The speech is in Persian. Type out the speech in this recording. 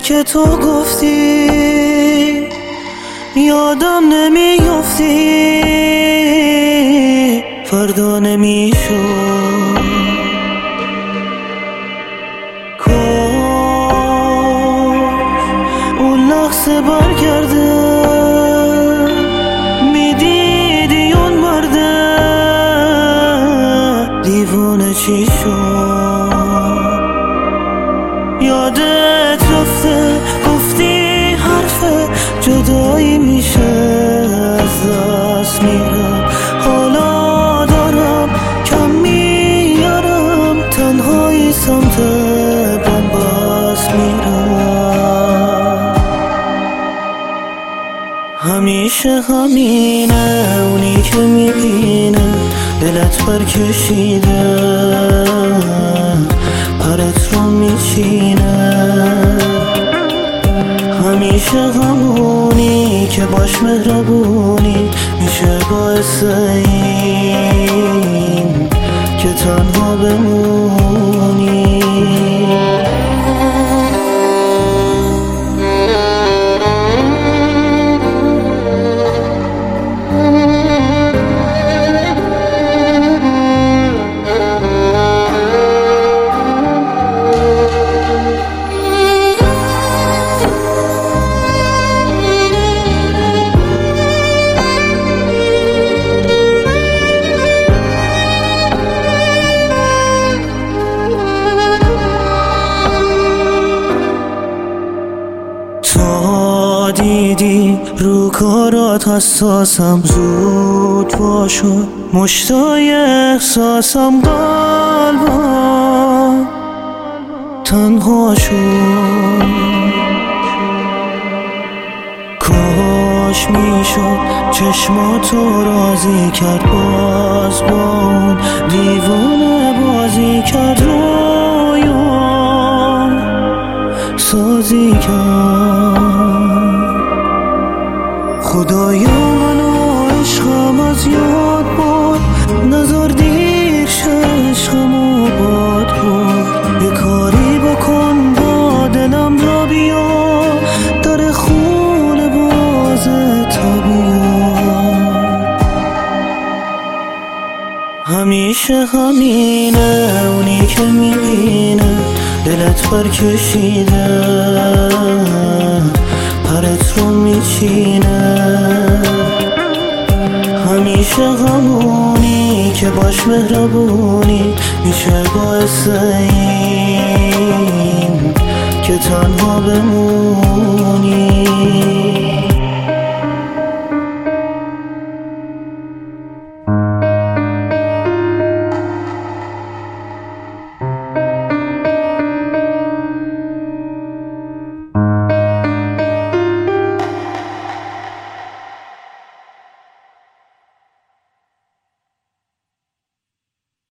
که تو گفتی یادم نمیافتی، فردا نمیشد. کاش اون لحظه برگرده، میدیدی اون مرده دیوونه چی شد. یادت رفته گفتی حرف جدایی میشه، از دست میرم حالا دارم کم میارم، تنهایی سمت بنبست میرم. همیشه همینه، اونی که میبینه دلت برکشیده، پرت رو میچینه. همیشه همونی که باش مهربونی میشه باعث این که تنها بمونی. دیدی رو کارات حساسم، زود باشو مشتای احساسم، قلبم تنها شد. کاش میشد چشماتو راضی کرد، باز با اون دیوانه بازی کرد، رویام سازی کرد. خدایا منو عشقم از یاد برد، نذار دیر شه عشقمو باد برد. یه کاری بکن با دلم را بیا، در خونه بازه تا بیا. همیشه همینه، اونی که میبینه دلت برکشیده، پرت رو میچینه. همیشه همونی که باش مهربونی میشه باعث این که تنها بمونی.